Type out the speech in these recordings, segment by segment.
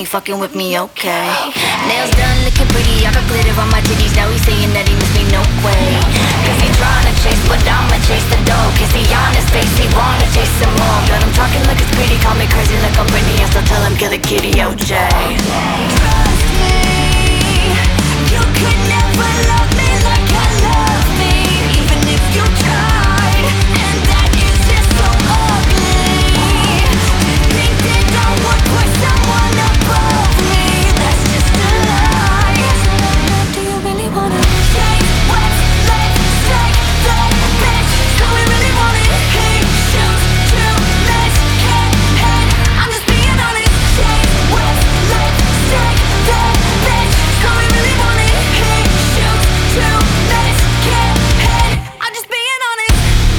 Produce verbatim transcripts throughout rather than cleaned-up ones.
ain't fucking with me, okay. Nails done, looking pretty, I got glitter on my titties. Now he's saying that he miss me, no way. Cause he tryna chase, but I'ma chase the dough. Cause he on his face, he wanna chase some more. But I'm talking like it's pretty, call me crazy like I'm Britney. I still tell him, kill the kitty, O J. Trust me, you could never love me like I love me, even if you tried, and that is just so ugly. To think that I would put someone above me, that's just a lie. Do you really wanna stay? What's left? Stay that bitch. Do we really want it? He shoots too, let's get head. I'm just being honest. Stay what's left? Stay that bitch. Do we really want it? He shoots too, let's get head. I'm just being honest.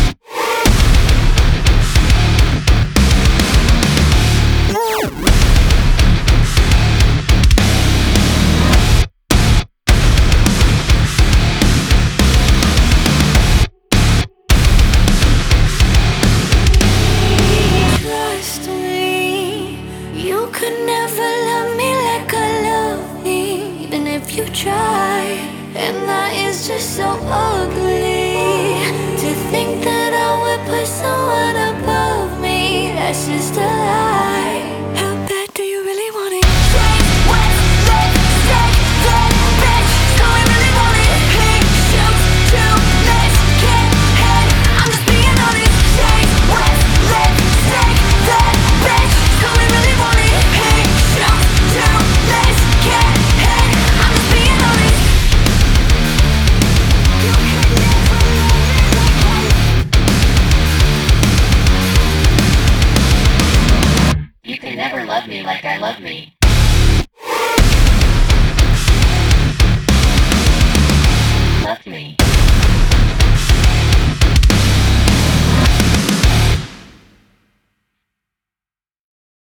Trust me, you could never love me like I love me, even if you try, and that is just so ugly. To think that I would put someone above me, that's just a lie. How bad do you really want it? Say what's left, say that bitch. Do we really want it? He shoots too, let's get head. I'm just being honest. Say what's left, say that bitch. Do we really want it? He shoots too, let's get head. I'm just being honest. You could never love me like I love me. Love me.